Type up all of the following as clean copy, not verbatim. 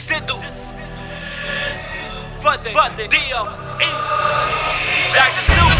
Sidhu Fateh D.O.E. Back to Zoo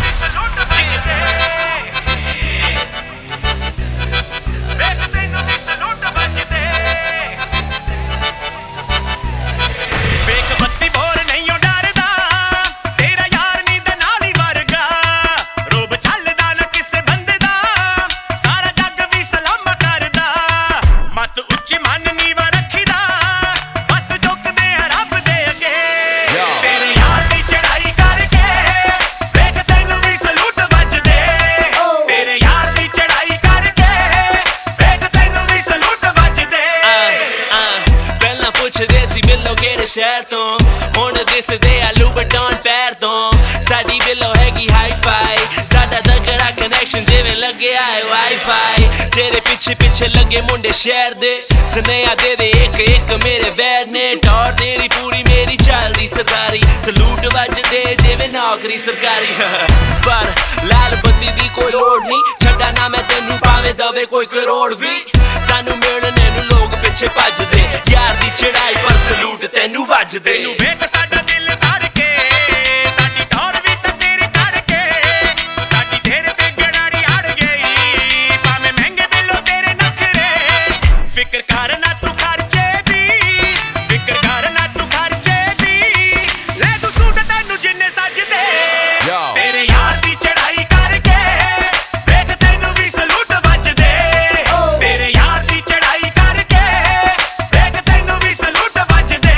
शहर तो हुण दिसदे आ लूबटॉन पैर तो साडी विलो हैगी हाई फाई साडा तगड़ा कनेक्शन जिवें लगे आए वाईफाई तेरे पीछे पीछे लगे मुंडे शहर दे स्नेहा दे दे एक मेरे वैर ने टॉर तेरी पूरी मेरी चलदी सरदारी सलूट वजदे जिवें नौकरी सरकारी पर लाल बत्ती दी कोई लोड़ नहीं छड्डा ना मैं तेनू भावें दवे कोई करोड़ भी सानू मिलने नू लोग पिछे भजदे यार दी चढ़ाई पर सलूट तेनू वजदे वेख साडा दिल धड़के साडी टौर भी तां तेरे करके साडी तेरे ते गड़ाड़ी अड़ गई भावें महंगे बिलो तेरे नखरे फिक्र कर ना तू खर्चे दी फिक्र कर ना तू खर्चे दी ले तू सूट तेनू जिन्ने सजदे तेरे यार दी चढ़ाई करके वेख तेनू भी सलूट वजदे तेरे यार दी चढ़ाई करके वेख तेनू भी सलूट वजदे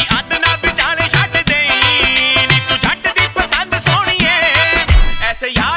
say yeah.